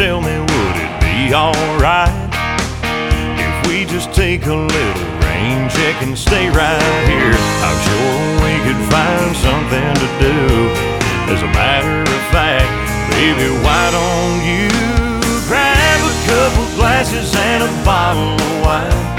tell me, would it be alright if we just take a little rain check and stay right here? I'm sure we could find something to do. As a matter of fact, baby, why don't you grab a couple glasses and a bottle of wine?